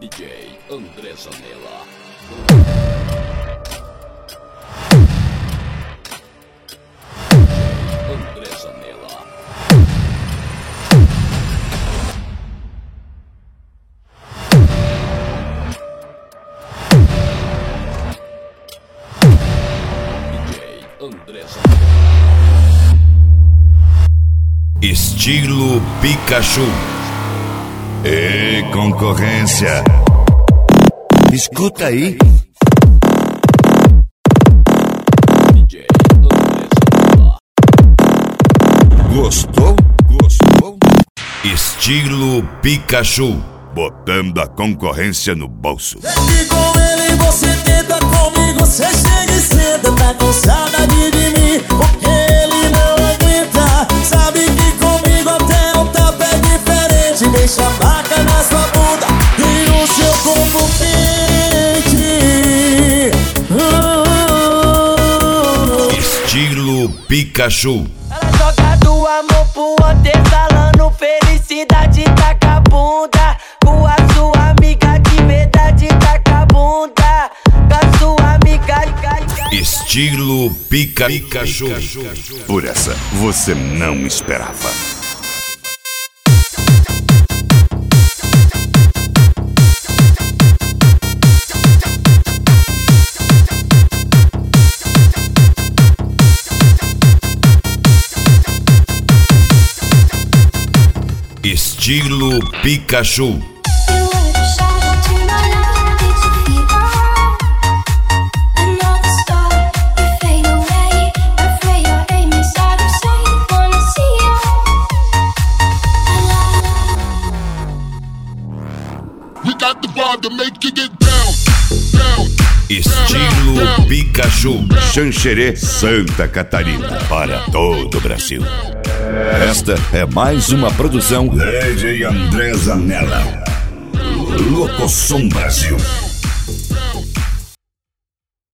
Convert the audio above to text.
DJ André Zanella. André Zanella. DJ André Zanella. Estilo Pikachu. Ei, concorrência. Escuta aí. DJ André Zanella. Gostou? Gostou? Estilo Pikachu. Botando a concorrência no bolso. Desde com ele você tenta, comigo você chega e senta. Tá com saudade de mim, porque ele não aguenta. Sabe que comigo até um tapa é diferente. Deixa a marca na sua bunda e no seu corpo quente. Estilo Pikachu. Ela joga do amor pro outro, falando felicidade, taca a bunda. Com a sua amiga de verdade, taca a bunda. Com a sua amiga. Estilo Pikachu. Por essa você não esperava. Estilo Pikachu. Estilo Pikachu. Xanxerê, Santa Catarina, para todo o Brasil. Esta é mais uma produção DJ André Zanella. Locosom Brasil.